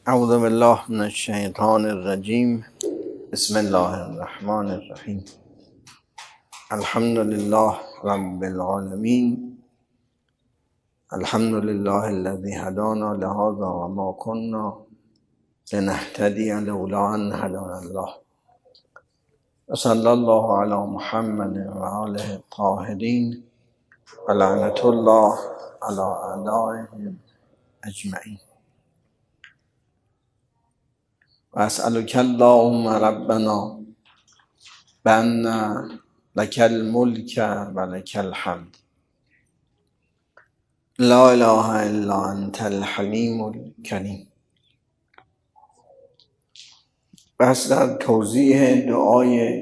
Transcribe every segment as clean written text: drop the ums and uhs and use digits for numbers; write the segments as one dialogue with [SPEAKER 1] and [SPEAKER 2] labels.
[SPEAKER 1] اعوذ بالله من الشیطان الرجیم. بسم الله الرحمن الرحیم. الحمد لله رب العالمین. الحمد لله الذي هدانا لهذا وما كنا لنهتدي لولا ان هدانا الله. وصلى الله على محمد وآله الطاهرين ولعنة الله على أعدائهم أجمعين. وأسألك اللهم ربنا بأن لك الملك ولك الحمد لا إله إلا أنت الحليم الكريم. بس در توضیح دعای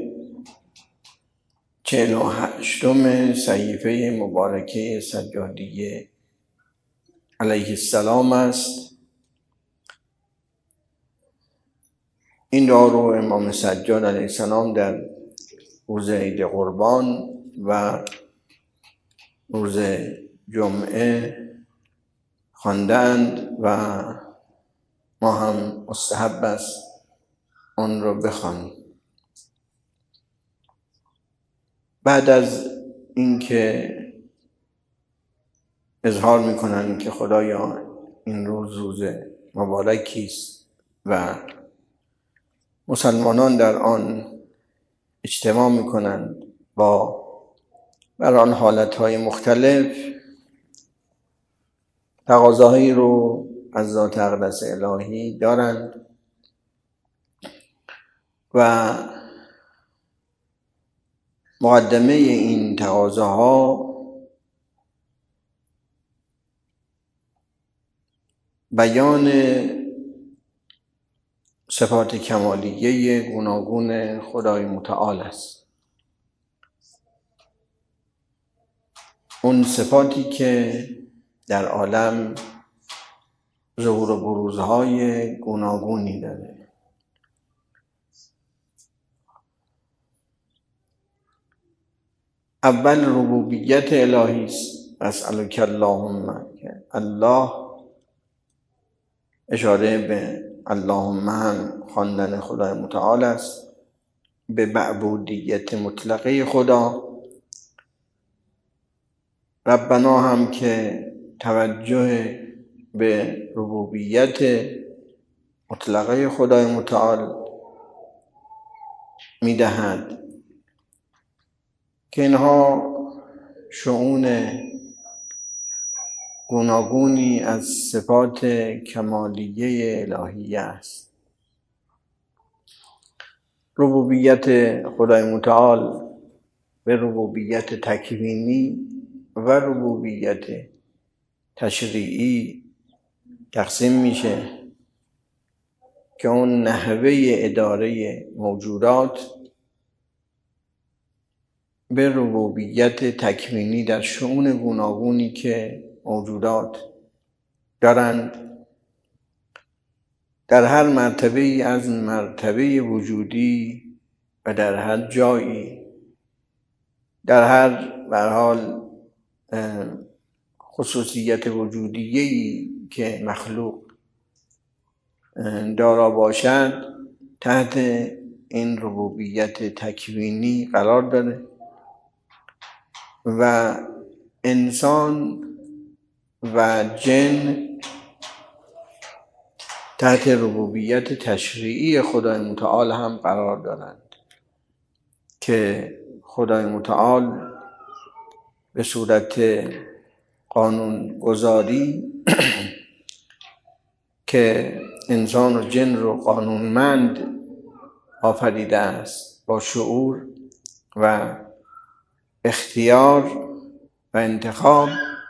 [SPEAKER 1] 48 صحیفه مبارکه سجادیه علیه السلام است. این دعا رو امام سجاد علیه السلام در روز عید قربان و روز جمعه خواندند و ما هم مستحب است آن رو بخوانیم. بعد از اینکه اظهار میکنند که خدایا این روز مبارکی است و مسلمانان در آن اجتماع میکنند با بر آن حالتهای مختلف، تقاضاهایی رو از ذات اقدس الهی دارند و مقدمه این تقاضاها بیان صفات کمالیه گوناگون خدای متعال است. اون صفاتی که در عالم ظهور و بروزهای گوناگونی داره. اول ربوبیت الهی است. اسألک اللهم، الله اشاره به اللهم هم خواندن خدای متعال است، به معبودیت مطلقه خدا. ربنا هم که توجه به ربوبیت مطلقه خدای متعال میدهد که اینها شؤون گوناگونی از صفات کمالیه الهیه است. ربوبیت خدای متعال به ربوبیت تکوینی و ربوبیت تشریعی تقسیم میشه که اون نحوه اداره موجودات به ربوبیت تکوینی در شؤون گوناگونی که موجودات دارند، در هر مرتبه از مرتبه وجودی و در هر جایی، در هر حال خصوصیت وجودیه‌ای که مخلوق دارا باشد تحت این ربوبیت تکوینی قرار داره و انسان و جن تحت ربوبیت تشریعی خدای متعال هم قرار دارند که خدای متعال به صورت قانون گذاری که انسان و جن رو قانونمند آفریده است با شعور و اختیار و انتخاب.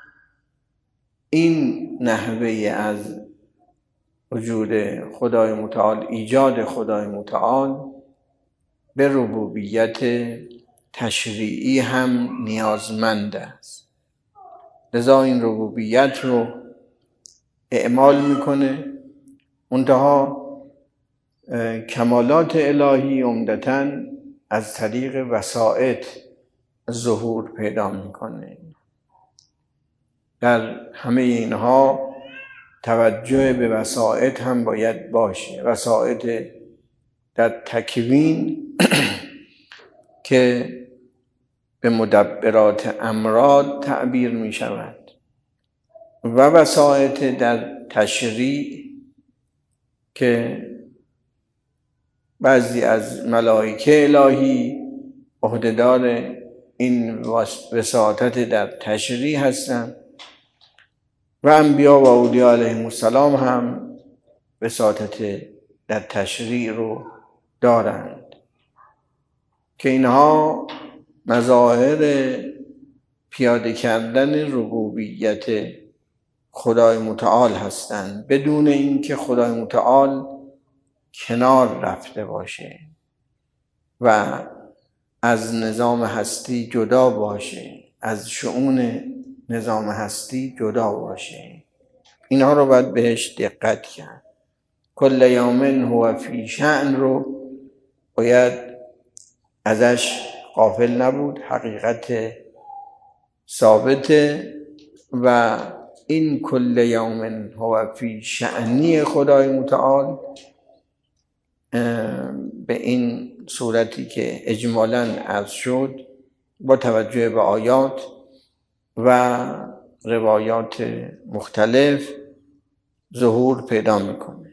[SPEAKER 1] این نحوه از وجود خدای متعال، ایجاد خدای متعال، به ربوبیت تشریعی هم نیازمند است. لذا این ربوبیت رو اعمال میکنه. منتها کمالات الهی عمدتاً از طریق وسائط ظهور پیدا میکنه. در همه اینها توجه به وسائط هم باید باشه. وسائط در تکوین که به مدبرات امراض تعبیر می شود و وسائط در تشریع که بعضی از ملائکه الهی عهدهدار این وساطت در تشریع هستند و انبیا و اولیاء علیهم السلام هم وساطت در تشریع رو دارند که اینها مظاهر پیاده کردن ربوبیت خدای متعال هستند بدون اینکه خدای متعال کنار رفته باشه و از نظام هستی جدا باشه، از شؤون نظام هستی جدا باشه. اینها رو باید بهش دقت کرد. کل یوم هو فی شأن رو باید ازش غافل نبود. حقیقت ثابته و این کل یوم هو فی شأنی خدای متعال به این صورتی که اجمالاً عرض شد با توجه به آیات و روایات مختلف ظهور پیدا میکنه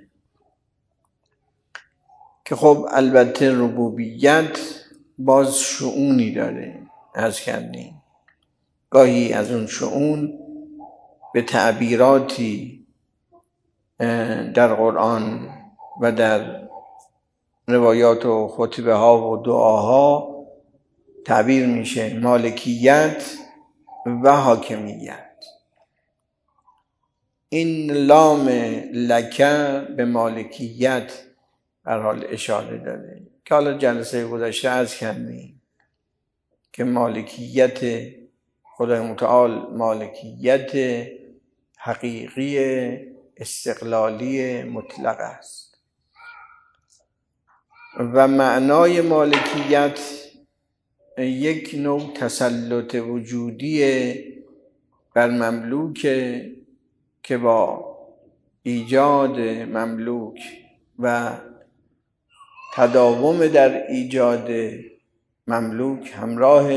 [SPEAKER 1] که خب البته ربوبیت باز شؤونی داره. عرض کردیم گاهی از اون شؤون به تعبیراتی در قرآن و در روایات و خطبه ها و دعاها تعبیر میشه مالکیت و حاکمیت. این لام لکه به مالکیت در حال اشاره داره که حالا جلسه گذشته عرض کردیم که مالکیت خدای متعال مالکیت حقیقی استقلالی مطلق است و معنای مالکیت یک نوع تسلط وجودی بر مملوک که با ایجاد مملوک و تداوم در ایجاد مملوک همراه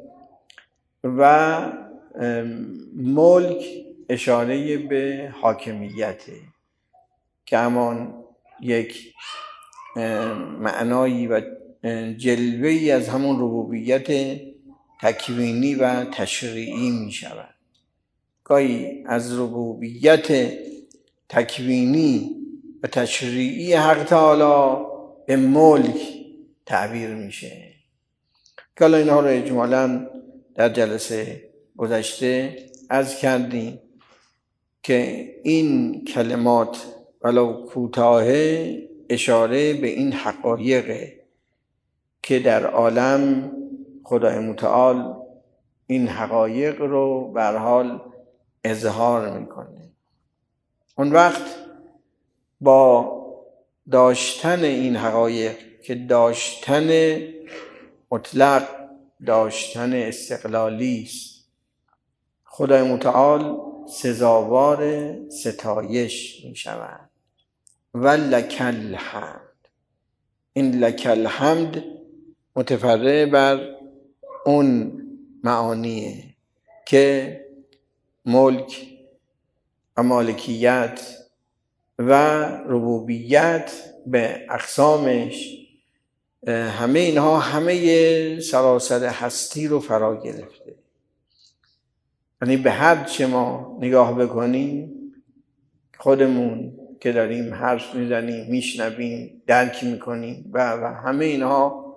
[SPEAKER 1] و ملک اشاره به حاکمیت که همان یک معنایی و جلوه‌ای از همون ربوبیت تکوینی و تشریعی می شود. گاهی از ربوبیت تکوینی و تشریعی حق تعالی به ملک تعبیر میشه که حالا اینها رو اجمالاً در جلسه گذشته عرض کردیم که این کلمات ولو کوتاه اشاره به این حقایق که در عالم خدای متعال این حقایق رو به هر حال اظهار میکنه. اون وقت با داشتن این حقایق که داشتن مطلق داشتن استقلالی است خدای متعال سزاوار ستایش می شود و لک الحمد. این لک الحمد متفرع بر اون معانیه که ملک و مالکیت و ربوبیت به اقسامش همه اینها همه سراسر هستی رو فرا گرفته. یعنی به هر چه ما نگاه بکنیم خودمون که داریم حرف میزنیم میشنویم درک میکنیم و همه اینها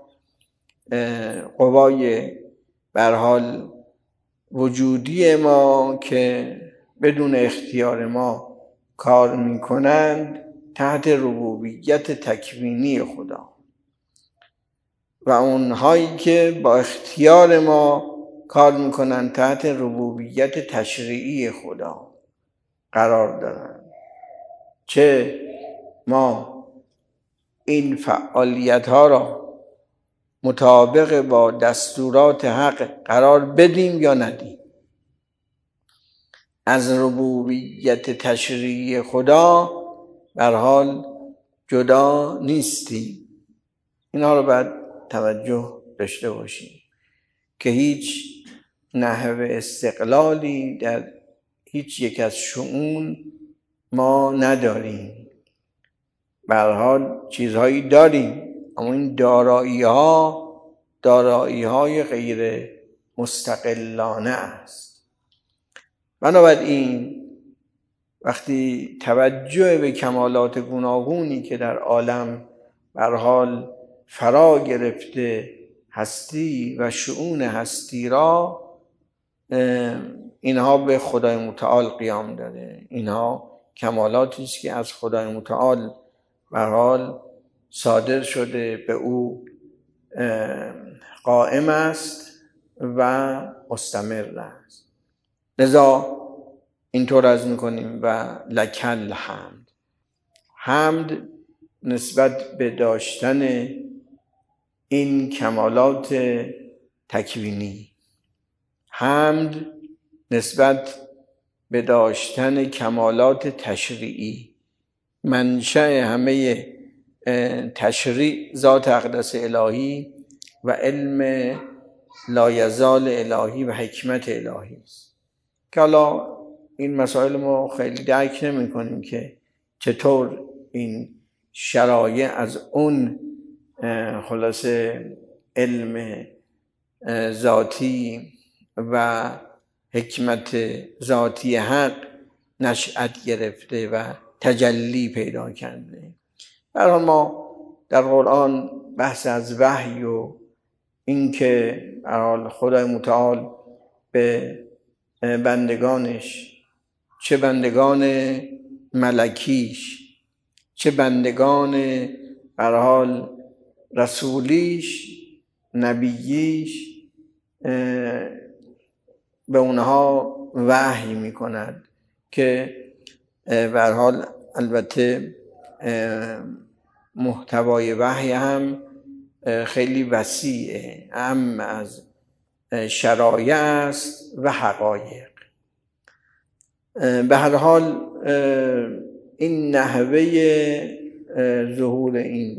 [SPEAKER 1] قوای به هر حال وجودی ما که بدون اختیار ما کار میکنند تحت ربوبیت تکوینی خدا و اونهایی که با اختیار ما کار میکنند تحت ربوبیت تشریعی خدا قرار دارند. چه ما این فعالیت ها را مطابق با دستورات حق قرار بدیم یا ندیم. از ربوبیت تشریعی خدا به هر حال جدا نیستیم. اینها رو باید توجه داشته باشیم که هیچ نحو استقلالی در هیچ یک از شؤون ما نداریم. به هر حال چیزهایی داریم، اما این دارایی‌های غیر مستقلانه است. بنابراین وقتی توجه به کمالات گوناگونی که در عالم به هر حال فرا گرفته هستی و شؤون هستی را، اینها به خدای متعال قیام داره. اینها کمالاتی است که از خدای متعال به هر حال صادر شده، به او قائم است و مستمر است. لذا اینطور از میکنیم و لکل حمد. حمد نسبت به داشتن این کمالات تکوینی، حمد نسبت به داشتن کمالات تشریعی. منشأ همه تشریع ذات اقدس الهی و علم لایزال الهی و حکمت الهی است که حالا این مسائل ما خیلی درک نمی کنیم که چطور این شرایع از اون خلاصه علم ذاتی و حکمت ذاتی حق نشأت گرفته و تجلی پیدا کرده. برای ما در قرآن بحث از وحی و این که خدای متعال به بندگانش، چه بندگان ملکیش چه بندگان به هر حال رسولیش، نبییش، به اونها وحی میکند که به هر حال البته محتوای وحی هم خیلی وسیعه، هم از شرایع است و حقایق. به هر حال این نحوه ظهور این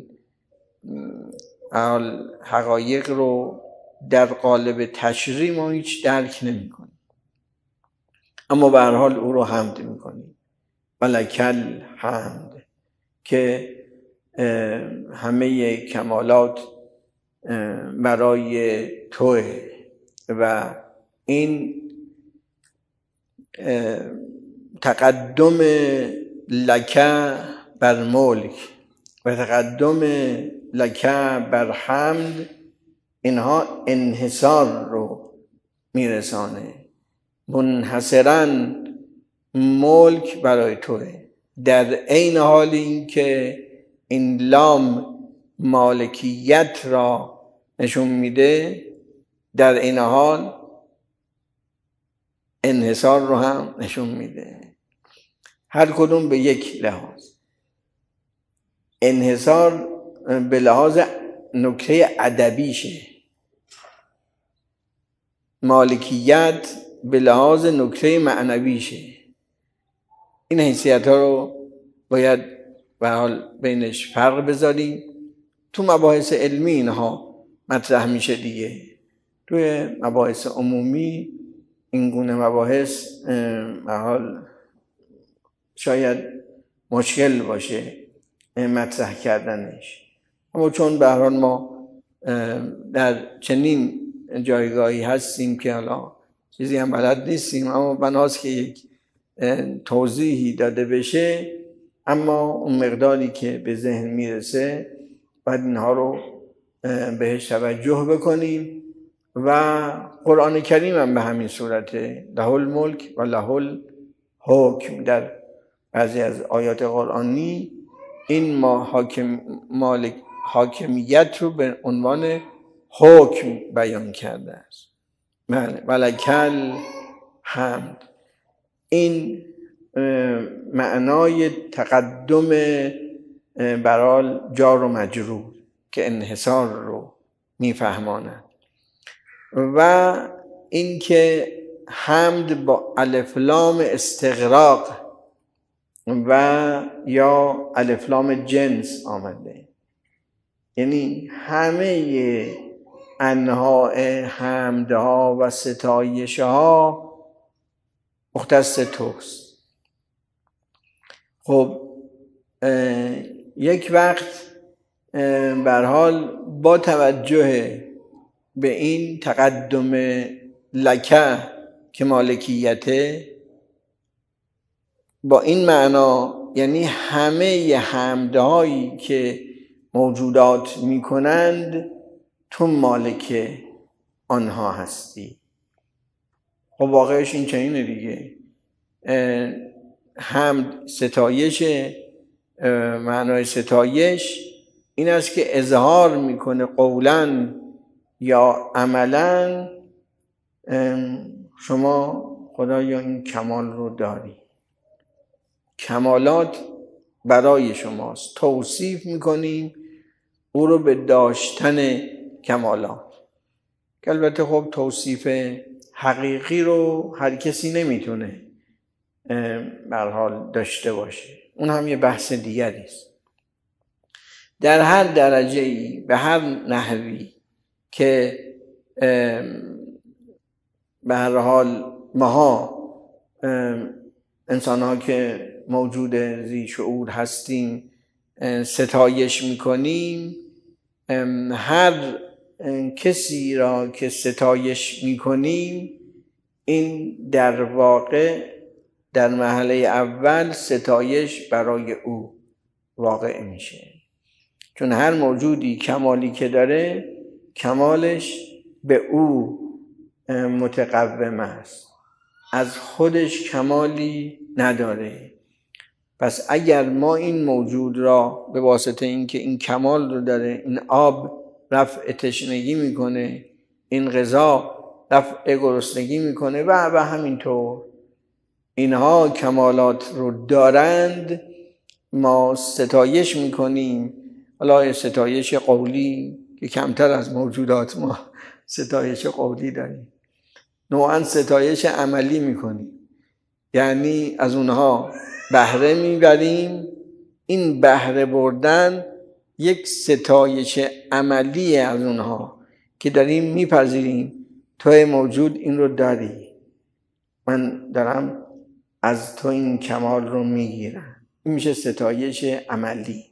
[SPEAKER 1] حقایق رو در قالب تشریع ما هیچ درک نمی کنیم، اما به هر حال او رو حمد می کنیم. ولکل حمد که همه کمالات برای توه و این تقدم لکه بر ملک و تقدم لکه بر حمد، اینها انحصار رو میرسانه. منحصراً ملک برای توه، در عین حال این که این لام مالکیت را نشون میده، در این حال انحصار رو هم نشون میده. هر کدوم به یک لحاظ. انحصار به لحاظ نکته ادبیشه، مالکیت به لحاظ نکته معنویشه. این حیثیت ها رو باید به حال بینش فرق بذاریم. تو مباحث علمی اینها مطرح میشه دیگه. توی مباحث عمومی این گونه مباحث به حال شاید مشکل باشه مطرح کردنش، اما چون به هر حال ما در چنین جایگاهی هستیم که حالا چیزی هم بلد نیستیم، اما بناست که یک توضیحی داده بشه، اما اون مقداری که به ذهن میرسه باید اینها رو بهش توجه بکنیم. و قرآن کریم هم به همین صورته، له الملک و له الحکم. در بعضی از آیات قرآنی این حاکمیت رو به عنوان حکم بیان کرده است. ولکل حمد، این معنای تقدم برای جار و مجرور که انحصار رو میفهماند و این که حمد با الف لام استغراق و یا الف لام جنس آمده، یعنی همه انواع حمدها و ستایشها مختص توست. خب یک وقت به هر حال با توجه به این تقدم لکه که مالکیته، با این معنا یعنی همه حمدهایی که موجودات میکنند تو مالک آنها هستی. خب واقعش این چنینه دیگه. حمد ستایش، معنای ستایش این است که اظهار میکنه قولاً یا عملاً شما خدایا این کمال رو داری، کمالات برای شماست، توصیف میکنیم او رو به داشتن کمالات. که البته خب توصیف حقیقی رو هر کسی نمیتونه به هر حال داشته باشه، اون هم یه بحث دیگری است. در هر درجه‌ای به هر نحوی که به هر حال ماها انسان ها که موجود ذی شعور هستیم ستایش میکنیم، هر کسی را که ستایش میکنیم این در واقع در مرحله اول ستایش برای او واقع میشه، چون هر موجودی کمالی که داره کمالش به او متقوم است، از خودش کمالی نداره. پس اگر ما این موجود را به واسطه اینکه این کمال رو داره، این آب رفع تشنگی میکنه، این غذا رفع گرسنگی میکنه و همینطور اینها کمالات رو دارند، ما ستایش میکنیم. حالا ستایش قولی که کمتر از موجودات ما ستایش قولی داریم، نوعا ستایش عملی میکنیم، یعنی از اونها بهره میبریم. این بهره بردن یک ستایش عملی از اونها که داریم میپذیریم توی موجود این رو داری، من دارم از تو این کمال رو میگیرم. این میشه ستایش عملی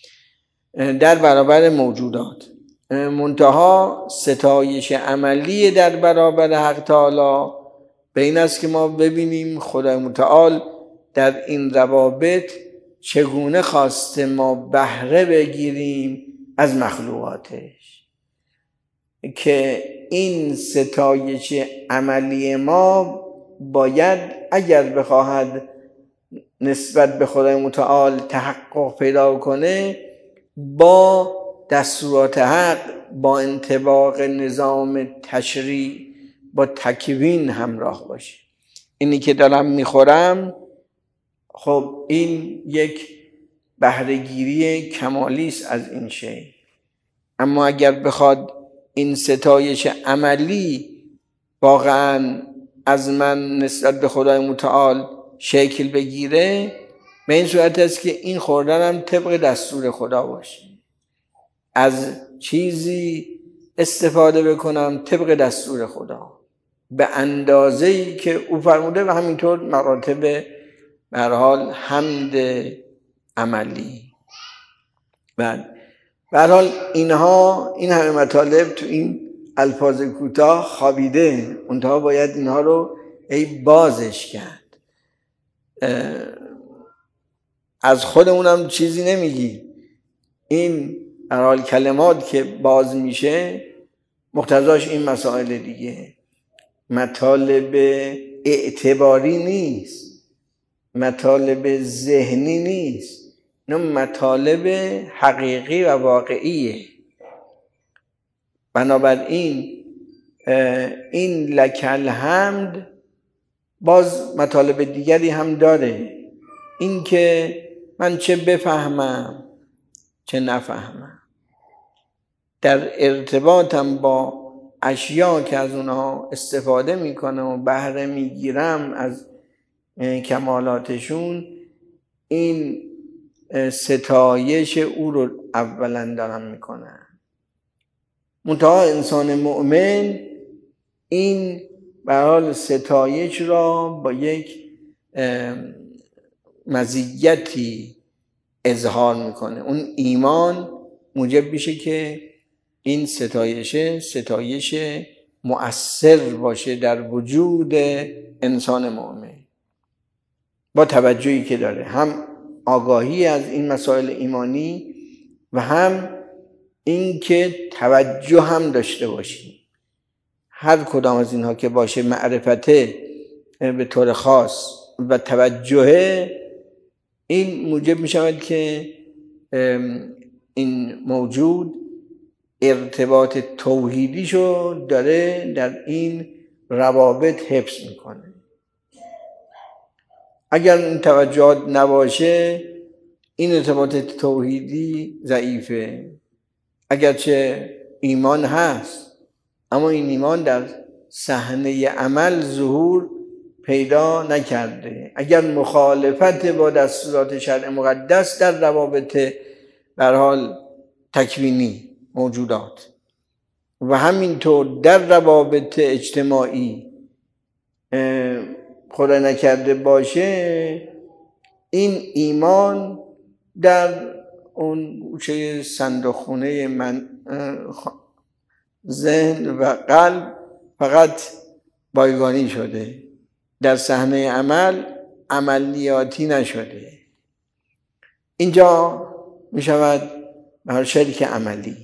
[SPEAKER 1] در برابر موجودات. منتها ستایش عملی در برابر حق تعالی به این است که ما ببینیم خدای متعال در این روابط چگونه خواسته ما بهره بگیریم از مخلوقاتش، که این ستایش عملی ما باید اگر بخواهد نسبت به خدای متعال تحقق پیدا کنه با دستورات حق، با انطباق نظام تشریع، با تکوین همراه باشه. اینی که دارم میخورم خب این یک بهره‌گیری کمالی است از این شی، اما اگر بخواد این ستایش عملی واقعا از من نسبت به خدای متعال شکل بگیره، به این صورت است که این خوردنم طبق دستور خدا باشه، از چیزی استفاده بکنم طبق دستور خدا به اندازه‌ای که او فرموده و همینطور مراتب به هر حال حمد عملی. بعد به هر حال این همه مطالب تو این الفاظ کوتاه خوابیده، اونها باید اینها رو بازش کرد. از خودمونم چیزی نمیگی، این به هر حال کلمات که باز میشه مقتضاش این مسائل دیگه، مطالب اعتباری نیست، مطالب ذهنی نیست، نه مطالب حقیقی و واقعیه. بنابراین این لکل حمد باز مطالب دیگری هم داره، این که من چه بفهمم چه نفهمم، در ارتباطم با اشیا که از اونها استفاده میکنه و بهره میگیرم از کمالاتشون، این ستایش او رو اولا دارم میکنم. منتها انسان مؤمن این به حال ستایش را با یک مزیتی اظهار میکنه. اون ایمان موجب میشه که این ستایش مؤثر باشه در وجود انسان مؤمن، با توجهی که داره، هم آگاهی از این مسائل ایمانی و هم این که توجه هم داشته باشیم. هر کدام از اینها که باشه، معرفته به طور خاص و توجه، این موجب می شود که این موجود ارتباط توحیدیشو داره در این روابط حفظ میکنه. اگر این توجهات نباشه، این ارتباط توحیدی ضعیفه. اگرچه ایمان هست، اما این ایمان در صحنه عمل ظهور پیدا نکرده. اگر مخالفت با دستورات شرع مقدس در روابط به هر حال تکوینی موجودات و همینطور در روابط اجتماعی خدا نکرده باشه، این ایمان در اون گوشه صندوقخونه من ذهن و قلب فقط بایگانی شده، در صحنه عمل عملیاتی نشده. اینجا می شود بر شرک عملی،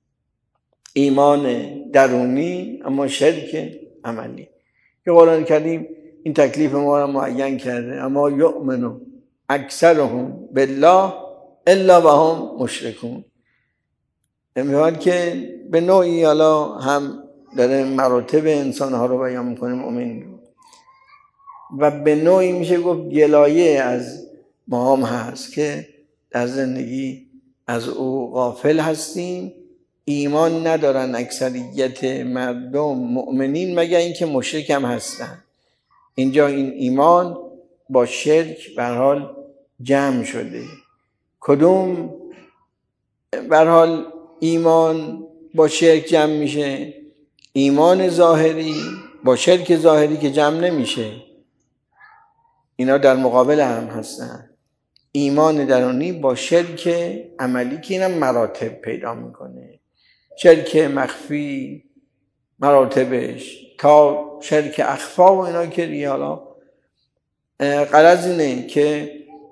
[SPEAKER 1] ایمان درونی اما شرک عملی. که قرآن کریم این تکلیف ما را معین کرده: اما یؤمن اکثرهم بالله الا وهم مشرکون. میگوید که به نوعی حالا هم داره مراتب انسانها رو بیان میکنه، مؤمن رو، و به نوعی میشه گفت گلایه از ما هم هست که در زندگی از او غافل هستیم. ایمان ندارن اکثریت مردم مؤمنین، مگر اینکه مشرک هم هستن. اینجا این ایمان با شرک به هر حال جمع شده. کدوم به هر حال ایمان با شرک جمع میشه؟ ایمان ظاهری با شرک ظاهری که جمع نمیشه، اینا در مقابل هم هستن. ایمان درونی با شرک عملی که اینم مراتب پیدا میکنه. شرک مخفی مراتبش تا شرک اخفا و اینا که ریالا. غرض اینه که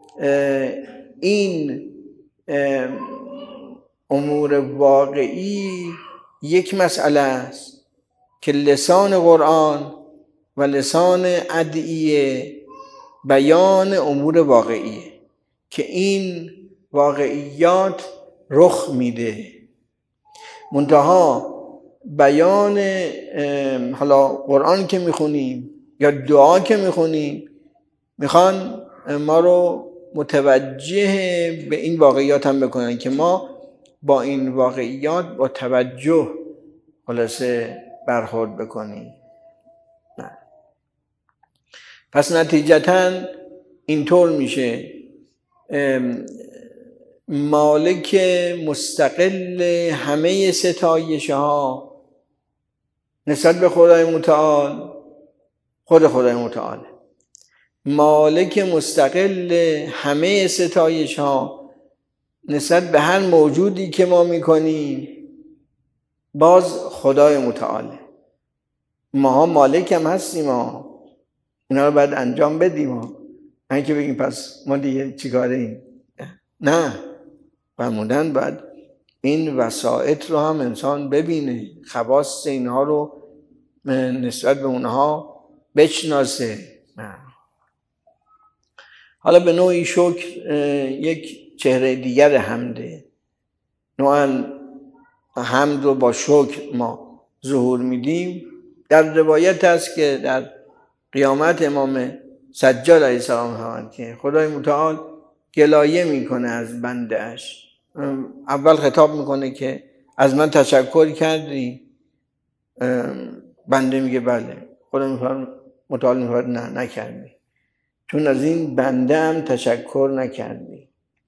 [SPEAKER 1] این امور واقعی یک مسئله است که لسان قرآن و لسان ادعیه بیان امور واقعیه که این واقعیات رخ میده. منتها بیان حالا قرآن که میخونیم یا دعا که میخونیم، میخوان ما رو متوجه به این واقعیات هم بکنن که ما با این واقعیات با توجه خلاصه برخورد بکنیم. پس نتیجتاً اینطور میشه مالک مستقل همه ستایش ها نسبت به خدای متعال خود خدای متعال. مالک مستقل همه ستایش ها نسبت به هر موجودی که ما میکنیم باز خدای متعاله. ما مالک هم هستیم، اینا رو باید انجام بدیم. نه که بگیم پس ما دیگه چیکاره ایم. نه، فرمودن باید این وسائط رو هم انسان ببینه، خواص اینها رو نسبت به اونها بشناسه. حالا به نوعی شکر یک چهره دیگر حمده. نوعا حمد رو با شکر ما ظهور میدیم. در روایت هست که در قیامت امام سجاد علیه السلام فرمود که خدای متعال گلایه میکنه از بنده‌اش. اول خطاب میکنه که از من تشکر کردی، بنده میگه بله، خدا متعال میفرد نه نکردی، چون از این بنده هم تشکر نکردی.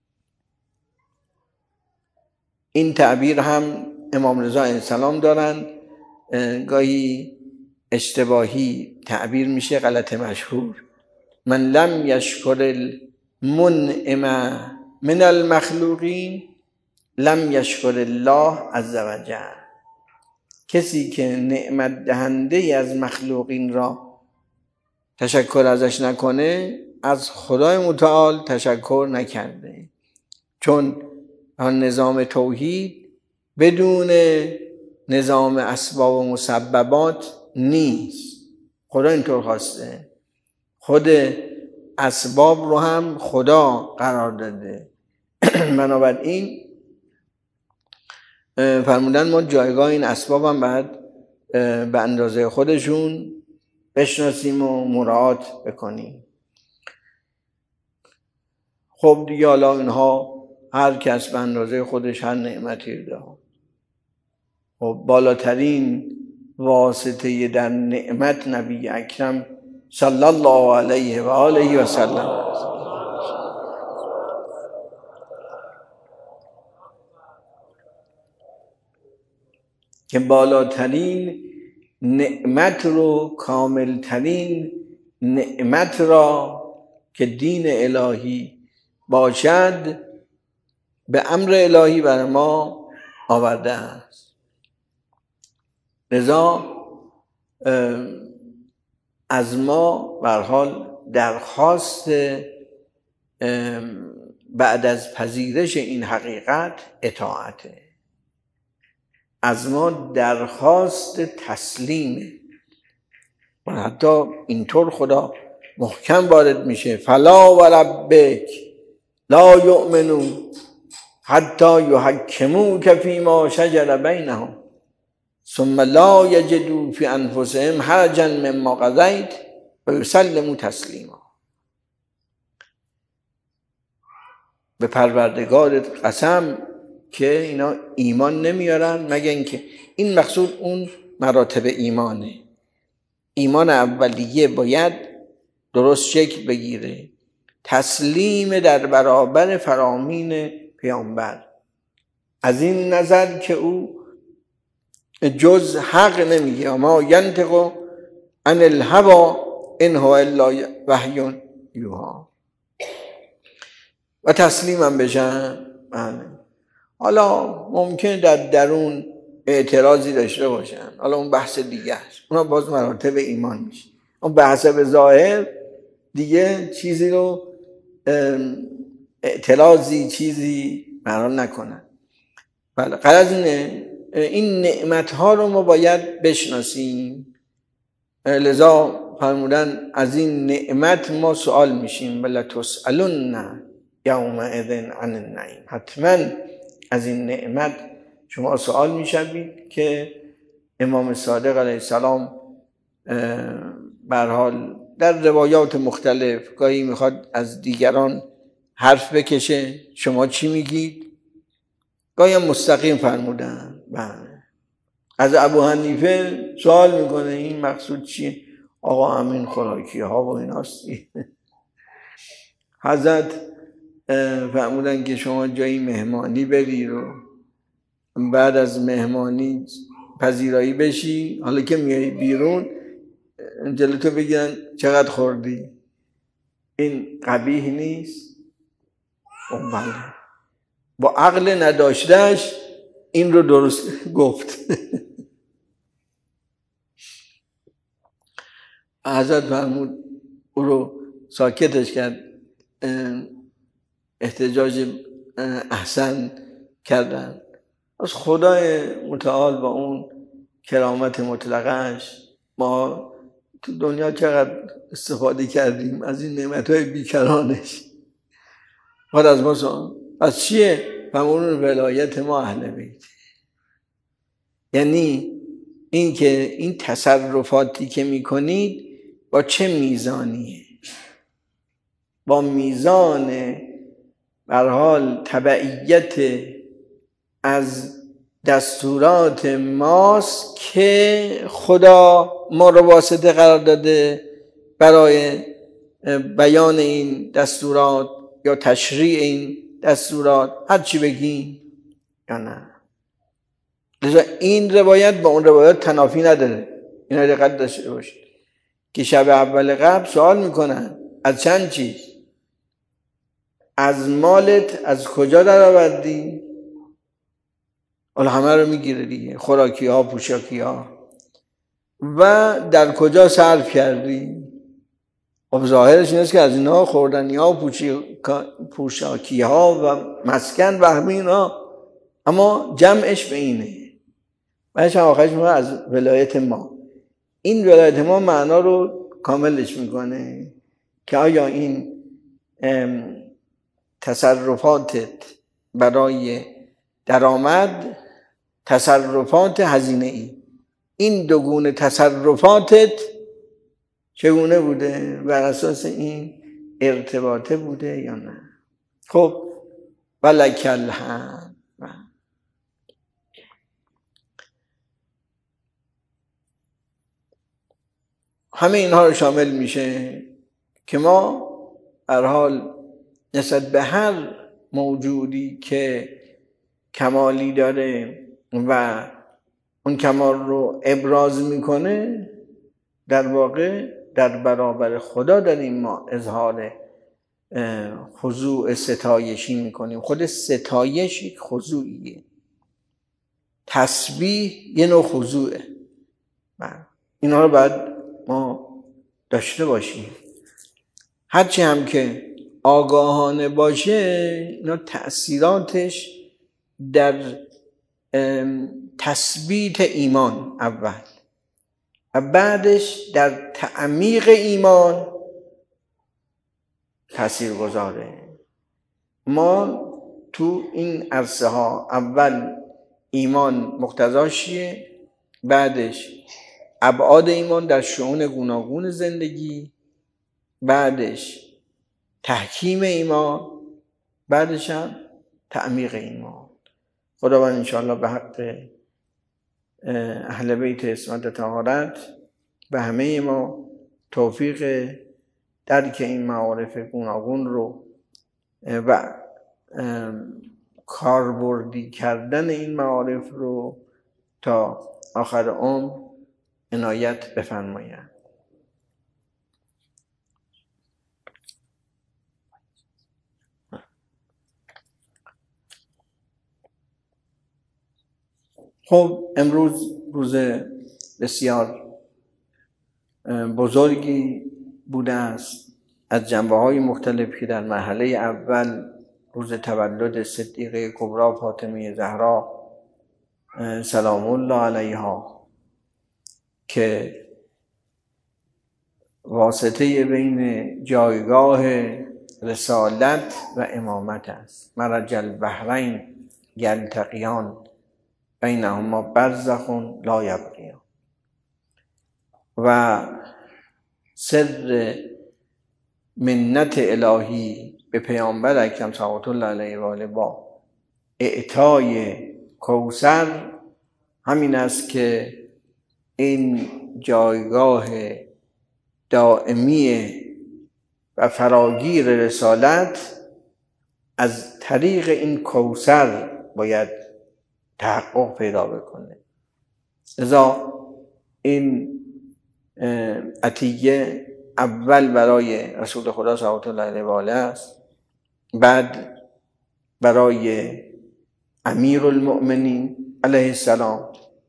[SPEAKER 1] این تعبیر هم امام رضا علیه السلام دارن، گاهی اشتباهی تعبیر میشه، غلط مشهور: من لم یشکر المنعم من المخلوقین لم یشکر الله عز وجل. کسی که نعمت دهنده از مخلوقین را تشکر ازش نکنه، از خدای متعال تشکر نکرده. چون نظام توحید بدون نظام اسباب و مسببات نیست. خدا اینطور خواسته، خود اسباب رو هم خدا قرار داده. بنابراین فرمودن ما جایگاه این اسباب هم باید به اندازه خودشون بشناسیم و مراعات بکنیم. خب دیگه حالا اینها هر کس به اندازه خودش هر نعمتی داره. خب بالاترین واسطه در نعمت نبی اکرم صلی الله علیه و آله و سلم. که بالاترین نعمت رو، کاملترین نعمت را که دین الهی باشد، به امر الهی بر ما آورده است. لذا از ما به هر حال درخواست بعد از پذیرش این حقیقت اطاعته، از ما درخواست تسلیمه. و حتی اینطور خدا محکم وارد میشه: فلا و ربک لا یؤمنون حتی یحکموک فیما شجر بینهم ثم لا یجدوا فی انفسهم حرجا مما قضیت و یسلموا تسلیما. به پروردگارت قسم که اینا ایمان نمیارن مگر اینکه، این مقصود اون مراتب ایمانه. ایمان اولیه باید درست شکل بگیره، تسلیم در برابر فرامین پیامبر، از این نظر که او جز حق نمیگه، اما ینطق عن الهوی ان هو الا وحی یوحی، و تسلیمم بشن. حالا ممکنه در درون اعتراضی داشته باشن، حالا اون بحث دیگه است، اونا باز مراتب ایمان میشه. اون بحث به ظاهر دیگه چیزی رو اعتراضی چیزی قرار نکنن. بله، غرض اینه این نعمت ها رو ما باید بشناسیم. لذا فرمودن از این نعمت ما سوال میشیم: ولا تسألن یومئذ عن النعیم. حتما از این نعمت شما سوال میشوید که امام صادق علیه السلام به هر حال در روایات مختلف گاهی میخواد از دیگران حرف بکشه، شما چی میگید؟ گاهی هم مستقیم فرمودن. از ابو حنیفه سوال میکنه این مقصود چیه؟ آقا همین خوراکی ها و ایناستی. حضرت فرمودن که شما جایی مهمانی بری رو بعد از مهمانی پذیرایی بشی، حالا که میای بیرون جلوتو بگیرن چقدر خوردی، این قبیح نیست؟ بله، با عقل نداشتهش این رو درست گفت. حضرت فرمود او رو ساکتش کرد، احتجاج احسن کردن. از خدای متعال با اون کرامت مطلقش ما تو دنیا چقدر استفاده کردیم از این نعمتهای بیکرانش. بعد از ما سوال از چیه؟ فرمون ولایت ما اهل بیت. یعنی این که این تصرفاتی که میکنید با چه میزانیه؟ با میزان به هر حال تبعیت از دستورات ماست که خدا ما رو واسطه قرار داده برای بیان این دستورات یا تشریع این دستورات، هر چی بگیم یا نه. لذا این روایت با اون روایت تنافی نداره. اینا دقت داشته باشید که شب اول قبل سوال میکنن از چند چیز؟ از مالت از کجا در آوردی؟ حالا همه رو میگیره دیگه، خوراکی ها، پوشاکی ها، و در کجا صرف کردی؟ خب ظاهرش این است که از اینا خوردنی ها و پوشاکی ها و مسکن و همه اینا، اما جمعش به اینه. بعدش هم آخرش میگه از ولایت ما. این ولایت ما معنا رو کاملش میکنه که آیا این تصرفاتت برای درآمد، تصرفات هزینه ای، این دو گونه تصرفاتت چگونه بوده؟ بر اساس این ارتباطه بوده یا نه؟ خب ولک الحمد. همه اینها رو شامل میشه که ما هر حال نسبت به هر موجودی که کمالی داره و اون کمال رو ابراز میکنه، در واقع در برابر خدا داریم ما اظهار خضوع ستایشی میکنیم. خود ستایش یک خضوعیه، تسبیح یه نوع خضوعه. اینا رو باید ما داشته باشیم. هرچی هم که آگاهانه باشه، اینا تأثیراتش در تثبیت ایمان اول و بعدش در تعمیق ایمان تأثیر گذاره. ما تو این عرصه ها اول ایمان مقتضاشیه، بعدش ابعاد ایمان در شؤون گوناگون زندگی، بعدش تحکیم ایمان، بعدش هم تعمیق ایمان. خداوند انشاءالله به حق اهل بیت عصمت طهارت به همه ما توفیق درک این معارف گوناگون رو و کاربردی کردن این معارف رو تا آخر عمر عنایت بفرمایند. خب امروز روز بسیار بزرگی بوده است از جنبه‌های مختلف که در مرحله اول روز تولد صدیقه کبری فاطمه زهرا سلام الله علیها که واسطه بین جایگاه رسالت و امامت است. مرج البحرین یلتقیان بینهما برزخ لا یبغیان. و سر منت الهی به پیامبر اکرم صلوات الله علیه و آله با اعطای کوثر همین است که این جایگاه دائمی و فراگیر رسالت از طریق این کوثر باید تحقق پیدا بکنه. لذا این عطیه اول برای رسول خدا صلوات الله علیه و آله است، بعد برای امیر المؤمنین علیه السلام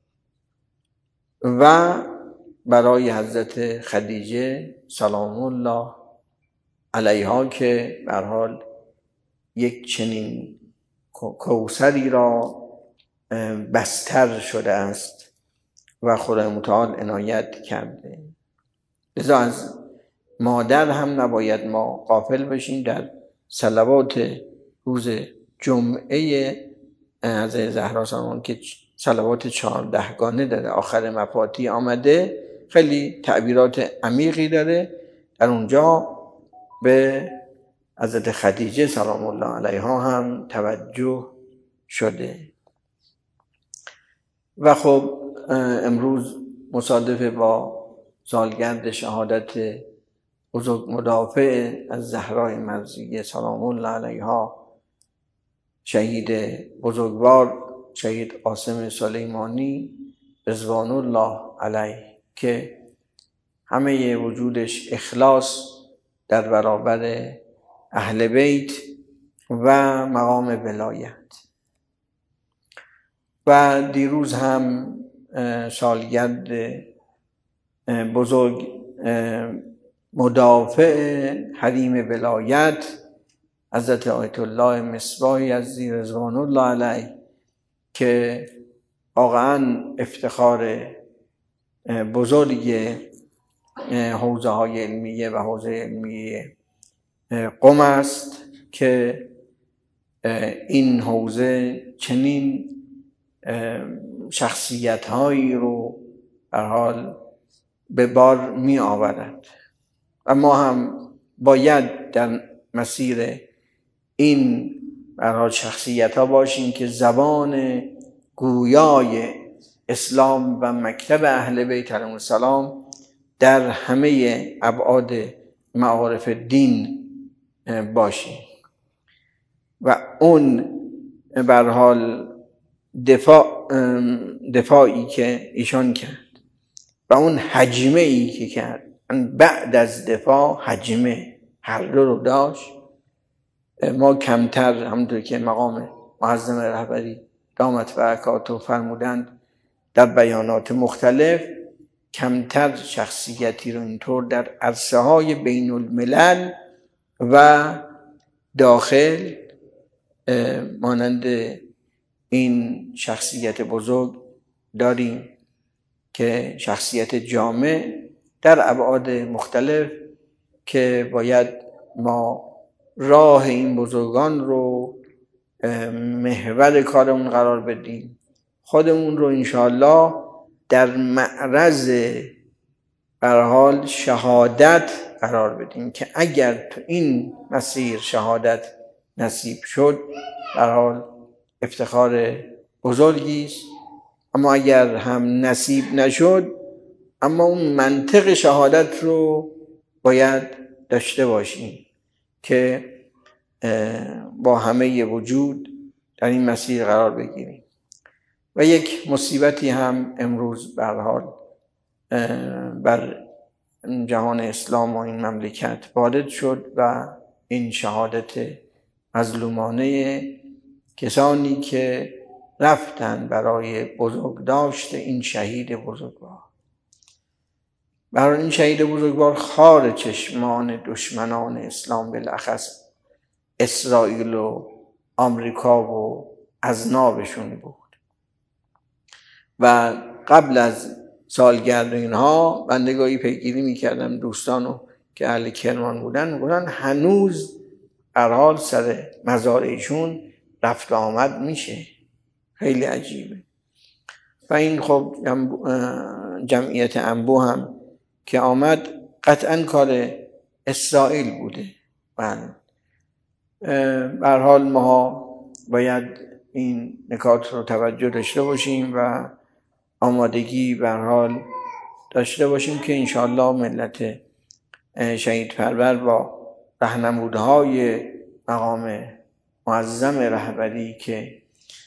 [SPEAKER 1] و برای حضرت خدیجه سلام الله علیها که به هر حال یک چنین کوثری را بستر شده است و خدای متعال عنایت کرده. لذا از مادر هم نباید ما غافل بشیم. در صلوات روز جمعه حضرت زهرا سلام که صلوات 14 گانه داره، آخر مفاتی آمده، خیلی تعبیرات عمیقی داره. در اونجا به حضرت خدیجه سلام الله علیها هم توجه شده. و خب امروز مصادف با سالگرد شهادت بزرگ مدافع از زهرای مرضیه سلام الله علیها، شهید بزرگوار شهید قاسم سلیمانی رضوان الله علیه، که همه وجودش اخلاص در برابر اهل بیت و مقام ولایت. و دیروز هم سالگرد بزرگ مدافع حریم ولایت حضرت آیت الله مصباح یزدی رضوان الله علیه، که واقعا افتخار بزرگ حوزه های علمیه و حوزه علمیه قم است که این حوزه چنین شخصیت هایی رو به حال به بار می آورد و ما هم باید در مسیر این به حال شخصیت ها باشیم که زبان گویای اسلام و مکتب اهل بیت علیهم السلام در همه ابعاد معارف دین باشیم. و اون به هر حال دفاعی که ایشان کرد و اون حجمه ای که کرد، بعد از دفاع حجمه هر دو رو داشت. ما کمتر، همونطور که مقام معظم رهبری دامت برکاته فرمودند در بیانات مختلف، کمتر شخصیتی رو اینطور در عرصه های بین الملل و داخل مانند این شخصیت بزرگ داریم که شخصیت جامع در ابعاد مختلف که باید ما راه این بزرگان رو محور کارمون قرار بدیم، خودمون رو انشاءالله در معرض به هر حال شهادت قرار بدیم که اگر تو این مسیر شهادت نصیب شد به هر حال افتخار بزرگی است. اما اگر هم نصیب نشد، اما اون منطق شهادت رو باید داشته باشیم که با همه وجود در این مسیر قرار بگیریم. و یک مصیبتی هم امروز به هر حال بر جهان اسلام و این مملکت وارد شد و این شهادت مظلومانه کسانی که رفتن برای بزرگداشت این شهید بزرگوار. برای این شهید بزرگوار خار چشمان دشمنان اسلام بالاخص اسرائیل و آمریکا و اذنابشون بود. و قبل از سالگرد اینها بندگاهی پیگیری میکردم دوستانو که اهل کرمان بودن هنوز هر حال سر مزار ایشون رفت و آمد میشه. خیلی عجیبه. و این خب جمعیت انبو هم که آمد قطعا کار اسرائیل بوده. به هر حال ما باید این نکات رو توجه داشته باشیم و آمادگی به هر حال داشته باشیم که انشاءالله ملت شهید پرور با راهنمودهای مقام معظم رهبری که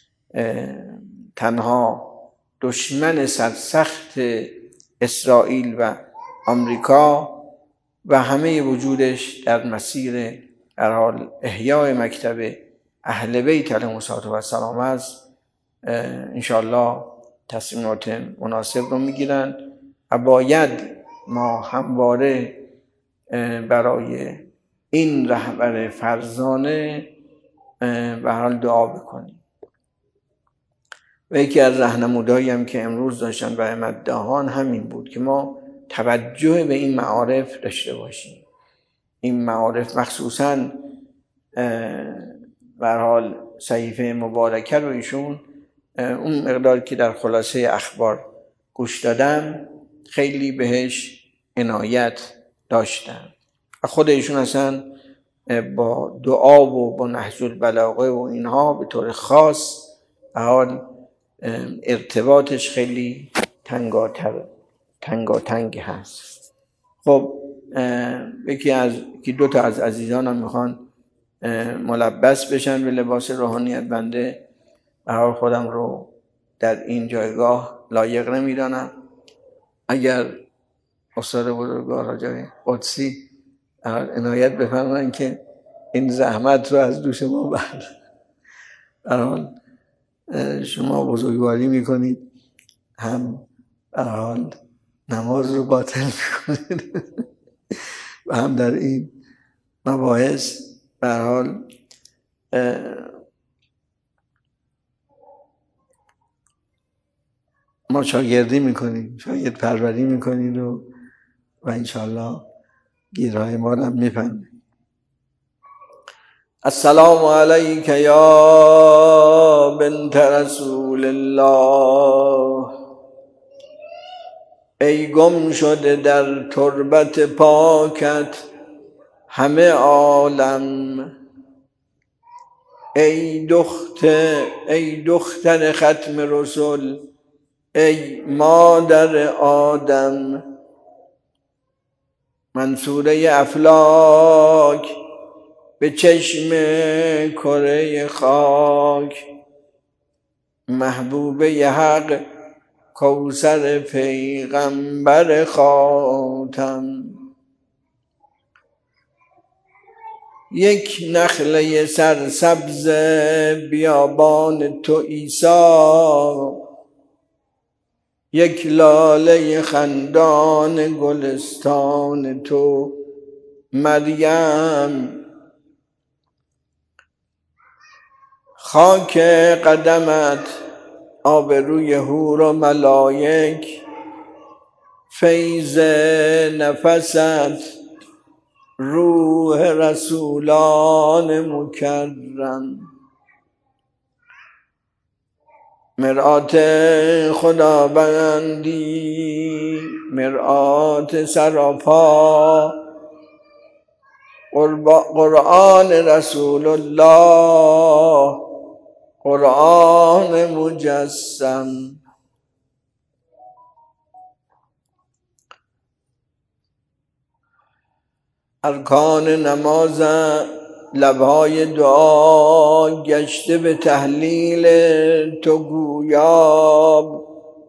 [SPEAKER 1] تنها دشمن سرسخت اسرائیل و آمریکا و همه وجودش در مسیر در حال احیای مکتب اهل بیت علیهم السلام است، انشاءالله تصمیمات مناسب رو میگیرن و باید ما همواره برای این رهبر فرزانه به حال دعا بکنیم. و یکی از راهنمودهایی هم که امروز داشتن برای مداحان همین بود که ما توجه به این معارف داشته باشیم. این معارف مخصوصاً به هر حال صحیفه مبارکه رو ایشون اون مقدار که در خلاصه اخبار گوش دادم خیلی بهش عنایت داشتن و خود ایشون اصلا با دعا و با نهج البلاغه و اینها به طور خاص به حال ارتباطش خیلی تنگاتنگ هست. خب یکی دو تا از عزیزانم میخوان ملبس بشن به لباس روحانیت. بنده به حال خودم رو در این جایگاه لایق نمیدانم. اگر استاد بزرگوار حاج قدسی عنایت بفرمایند که این زحمت رو از دوش ما بردارن. در حال شما بزرگواری میکنید، هم در حال نماز رو باطل میکنید و هم در این مباحث به هر حال ما شاگردی میکنیم، شاگرد پروری میکنید و انشاءالله گیرهای ما رو هم میفهمید. السلام علیک یا بنت رسول الله، ای گم شده در تربت پاکت همه عالم. ای دختر ختم رسل، ای مادر آدم. منصوره افلاک به چشم کره خاک، محبوبه حق کوثر پیغمبر خاتم. یک نخله سرسبز بیابان تو عیسی، یک لاله خندان گلستان تو مریم. خاک قدمت آبروی حور و ملائک، فیض نفست روح رسولان مکرم. مرآت خداوندی، مرآت سراپا، قرآن رسول الله، قرآن مجسم. ارکان نماز لبهای دعا گشته به تهلیل تو گویا.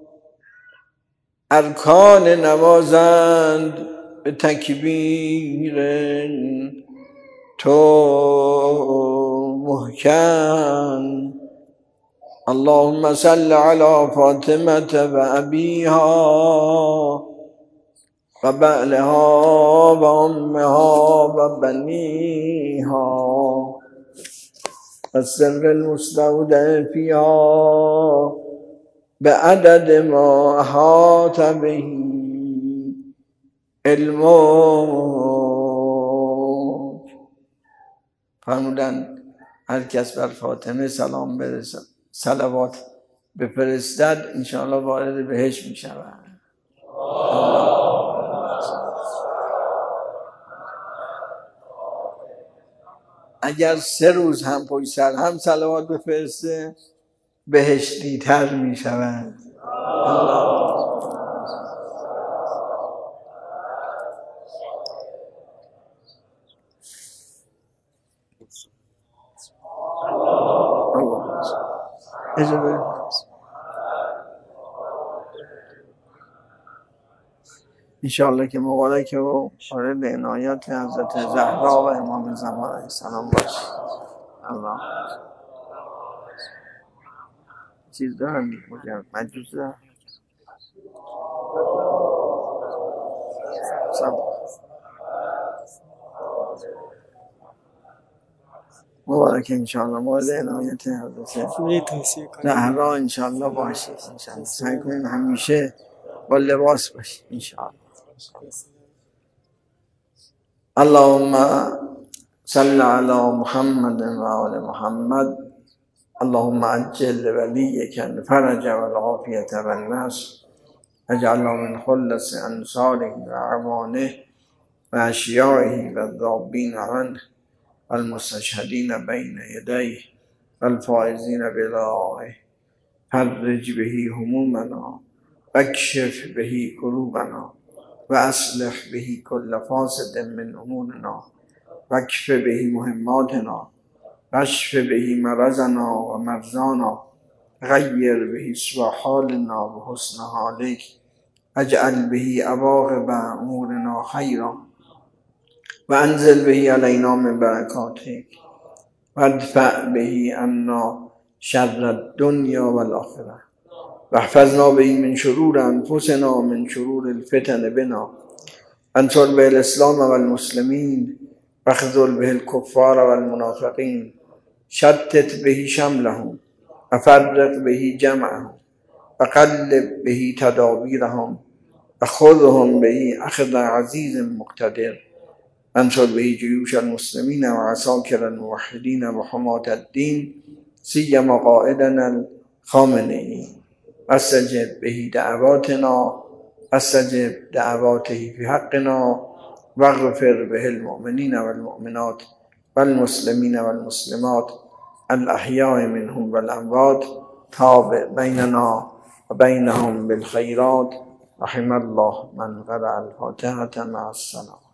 [SPEAKER 1] ارکان نمازند به تکبیر تو محکم. اللهم صل علی فاطمه و ابیها و بعلها و امها و بنیها و سر المستودع فیها به عدد ما احاط به علمک. فرمودن هر کس بر فاطمه سلام برسد، صلوات بفرستد، انشاءالله وارد بهشت می شود. اگر 3 روز هم پشت سر هم صلوات بفرسته بهشتی تر می شود. انشاءالله که مبارک و وارد عنایات حضرت زهرا و امام زمان علیه السلام باشی. الله چیز دارن مجوز دارن مبارک انشاءالله مورد عنایت حضرت زهرا انشاءالله باشی. انشاءالله سعی کنیم همیشه با لباس باشی انشاءالله. اللهم صل علی محمد و آل محمد. اللهم عجل لولیک الفرج و العافیة و النصر. اجعلنا من خلص انصاره و اعوانه و اشیائه و الذابین عنه المستشهدین بین یدیه والفائزین بلقائه فرج بهی همومنا واکشف بهی کروبنا و اصلح بهی کل فاسد من امورنا واکف بهی مهماتنا واشف بهی مرضنا و مرضانا غیر بهی سوء حالنا و حسن حالک اجعل بهی عواقب امورنا خیرا و انزل بهی علینا من برکاتک و ادفع بهی عنا شر الدنیا و الاخره و احفظنا بهی من شرور انفسنا من شرور الفتن بنا انصر به الاسلام و المسلمین و خذل به الکفار و المنافقین شتت بهی شملهم و فرق بهی جمعهم و قلب بهی تدابیرهم و خذهم بهی اخذ عزیز مقتدر انصر بهی جیوش المسلمین و عساکر الموحدین و حماة الدین سیما قائدنا الخامنئی استجب بهی دعواتنا استجب دعواته فی حقنا واغفر به المؤمنین و المؤمنات و المسلمین و المسلمات الاحیاء منهم و الاموات تابع بیننا و بینهم بالخیرات رحم الله من قرأ الفاتحة مع السلام.